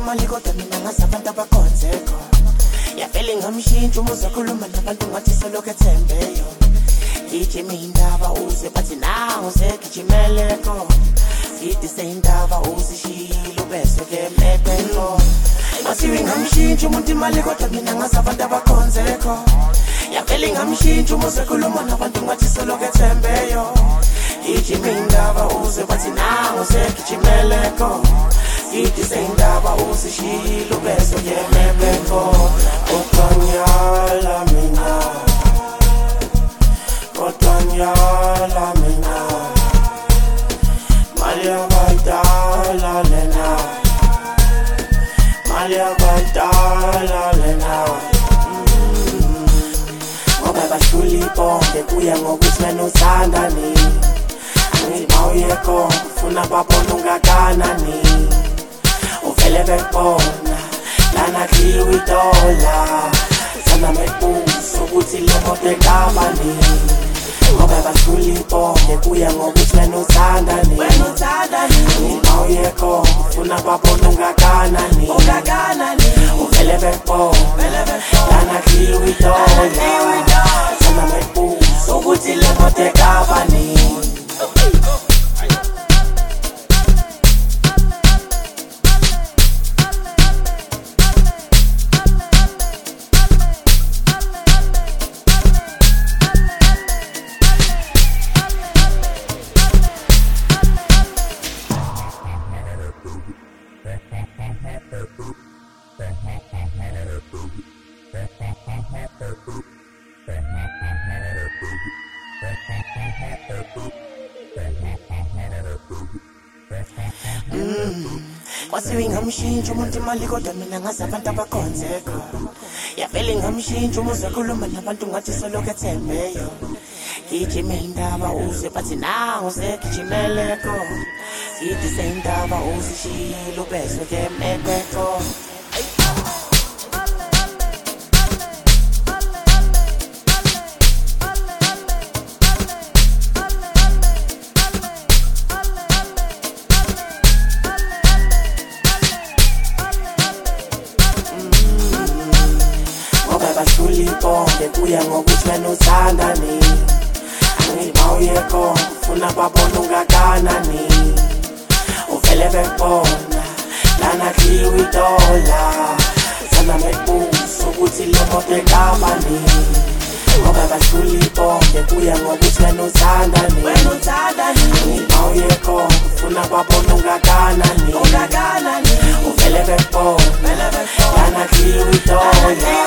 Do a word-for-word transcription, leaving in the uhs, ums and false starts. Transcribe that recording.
imali kodwa mina ngazi abantu abakhonzeko yavele ngamshintsha uma uzakhuluma nabantu ngathi selokhu ethembeyo gijima indaba uze bathi nangu segijimeleko sithi seyindaba uzishilo bese ke mepeko masiwe ngamshintsha umuntu imali kodwa mina ngazi abantu abakhonzeko yavele ngamshintsha uma uzakhuluma nabantu ngathi selokhu ethembeyo gijima indaba uze bathi nangu segijimeleko sithi seyindaba uzishilo bese ke mepeko Otanyala mina Otanyala mina Malia Badala lena Malia Badala lena Ngoba bashuli bonke kuya ngokuthi wena uthandani Angithi mawuyekho ufuna babona ungakanani Uvele bekubona lana kiwi dola sana mebuso ukuthi le moto ekabani ngoba bashuli bonke kuya ngokuthi wena uthandani wena uthandani mawuyekho ufuna babona ungakanani ungakanani uvele bekubona lana kiwi dola sana mebuso ukuthi le moto ekabani Kwasiwe ngamshintsha umuntu imali kodwa mina ngazi abantu abakhonzeko yavele ngamshintsha uma uzakhuluma nabantu ngathi selokhu ethembeyo gijima indaba uze bathi nangu segijimeleko sithi seyindaba uzishilo bese ke mepeko bashuli bonke kuya ngokuthi wena uthandani Angithi mawuyekho ufuna babona ungakanani Uvele bekubona lana kiwi dola sana mebuso ukuthi le moto ekabani ngoba bashuli bonke kuya ngokuthi wena uthandani wena uthandani Angithi mawuyekho ufuna babona ungakanani ungakanani uvele bekubona lana kiwi dola